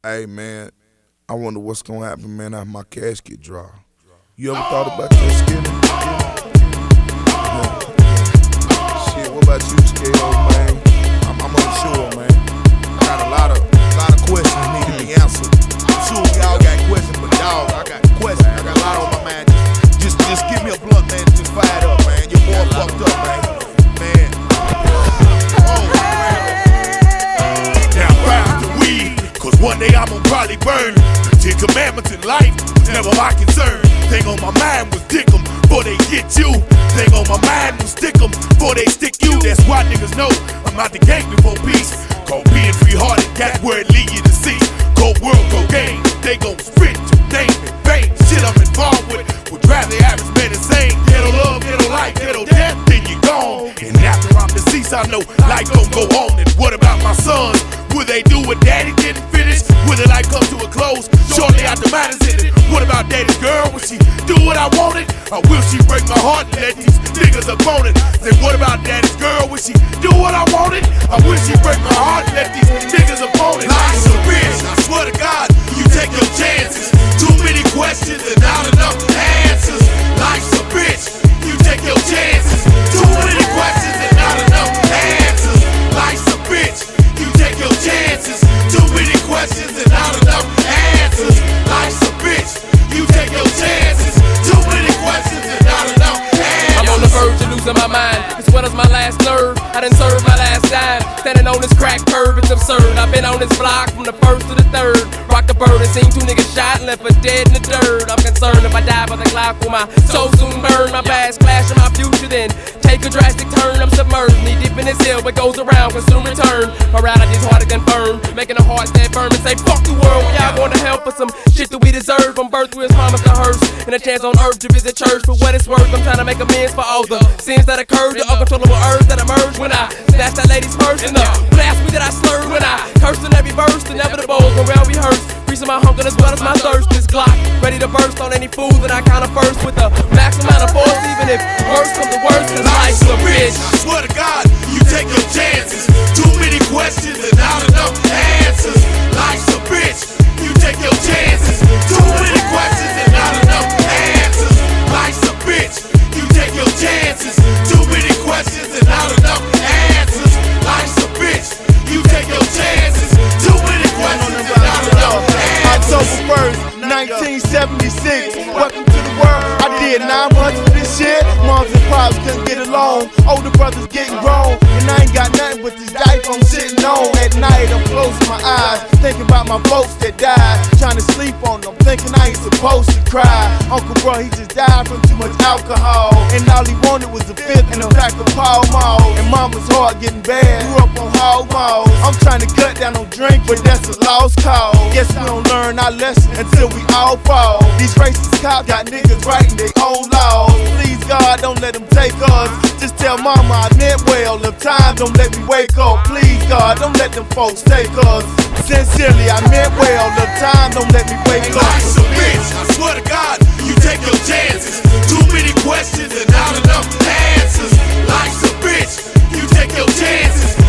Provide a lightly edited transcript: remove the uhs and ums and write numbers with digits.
Hey man, I wonder what's gonna happen, man, after my casket drop. You ever thought about your skinny? Shit, what about you, Scale, man? I'm unsure, man. I got a lot of questions need to be answered. I'm sure y'all got questions, but dog, I got questions. I got a lot on my mind. Just give me a blunt, man. Just fire it up, man. Your boy fucked up, man. Man. Oh, man. Now found the weed, cause one day I'm gonna probably burn. The 10 commandments in life was never my concern. Thing on my mind was dick 'em before they get you. Thing on my mind was stick 'em before they stick you. That's why niggas know I'm out the game before peace. Called being free-hearted, that's where it lead you to see. Cold world, cocaine, they gon' spit your name in vain. Shit I'm involved with will drive the average man insane. Ghetto love, ghetto life, ghetto death, then you gone. And after I'm deceased, I know life gon' go on. And what about my sons? Will they do what daddy didn't finish? Will their life come to a close shortly after mine is ended? What about daddy's girl? Will she do what I wanted? Or will she break my heart and let these niggas opponent? Say, what about daddy's girl? Will she do what I wanted? Or will she break my heart and let these niggas opponent? Life's a bitch, I swear to God, you take your chances. Too many questions and not enough answers. Life's a bitch, you take your chances. Too many questions and not enough answers. Life's a bitch, you take your chances. Too many questions and not enough answers. Life's a bitch, you take your chances. Too many questions and not enough answers. I'm on the verge of losing my mind. This weather's my last nerve. I done served my last dime. Standing on this crack curb, it's absurd. I've been on this block from the first to the third. Rock the bird and seen 2 niggas shot and left for dead in the dirt. I'm concerned if I die by the clock, will my soul soon burn? My past clash in my future, then take a drastic turn. I'm submerged, knee deep in this hill, what goes around can soon return. Morality is hard to confirm, making a heart stand firm and say fuck the world. We all going to hell for some shit that we deserve. From birth to his promise to hearse, and a chance on earth to visit church. For what it's worth, I'm trying to make amends for all the sins that occurred, the uncontrollable urge that emerged when I snatched that lady's purse, and the blasphemy that I slurred when I cursed in every verse. Inevitable when well rehearsed, reaching my hunger as well as my thirst. This Glock ready to burst on any fool that I counter first with the max amount of force, even if worse comes to worst. Cause life's a bitch, I swear to God, you take your chances. Too many questions and not enough answers. Life's a bitch, you take your chances. Too many questions and not enough answers. Life's a bitch, you take your chances. Too many questions and not enough answers. Life's a bitch, you take your chances. Too many questions and not enough answers. October 1st, 1976. Welcome to the world. I did 9 months for this shit. Moms and pops couldn't get along. Older brothers getting grown, and I ain't got nothing but this diaper I'm sitting on. At night I'm closing my eyes, thinking about my folks that died. Trying to sleep on them, thinking I ain't supposed to cry. Uncle bro, he just died from too much alcohol, and all he wanted was a fifth and a pack of Pall Mall. And mama's heart getting bad, grew up on hog malls. I'm trying to cut down on drink, but that's a lost cause. Guess we don't learn our lesson until we all fall. These racist cops got niggas writing their own laws. Please God, don't let them take us. Just tell mama I meant well. If time don't let me wake up, please God, don't let them folks take us. Sincerely, I meant well. If time don't let me wake up. Life's a bitch, I swear to God, you take your chances. Too many questions and not enough answers. Life's a bitch, you take your chances.